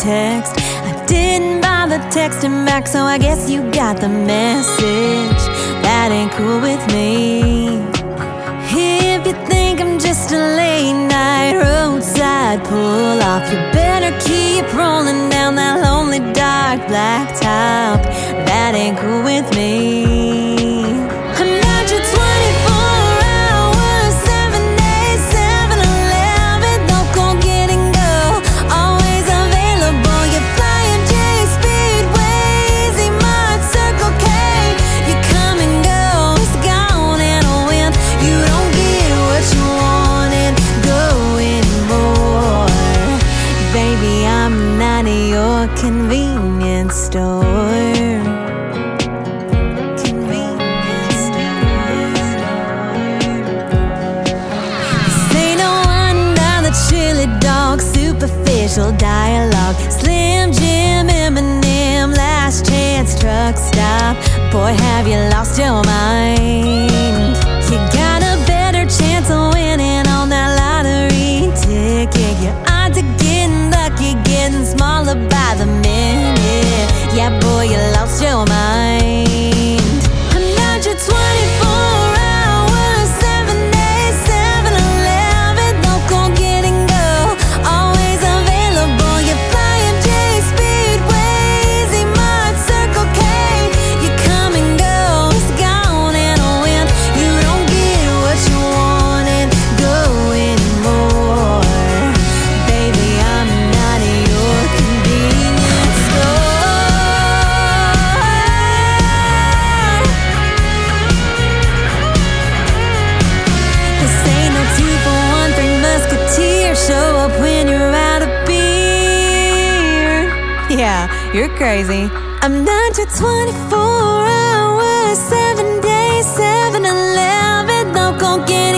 text. I didn't bother texting back, so I guess you got the message. That ain't cool with me. If you think I'm just a late night roadside pull off, you better keep rolling down that lonely dark blacktop. That ain't cool with me. I'm not your 24 hours, 7 days, 7-Eleven, no go get and go, always available. You're flying J Speedways, E-Mart, Circle K. You come and go, it's gone in a wind. You don't get what you wanted, go anymore. Baby, I'm not at your convenience store. Superficial dialogue, Slim Jim, Eminem, last chance truck stop. Boy, have you lost your mind? You got a better chance of winning on that lottery ticket. Your odds of getting lucky getting smaller by the minute. Yeah, boy, you lost your mind. I'm not your 24 hours, 7 days, 7-Eleven, no go get and go, always available. You're flying J Speedways, E-Mart, Circle K. You come and go, it's gone in a wind. You don't get what you wanted, go anymore. Baby, I'm not at your convenience store. This ain't no 2-for-1, 3 Musketeers. Show up when you're out of beer. Yeah, you're crazy. I'm not your 24 hours, 7 days, 7-Eleven, no go get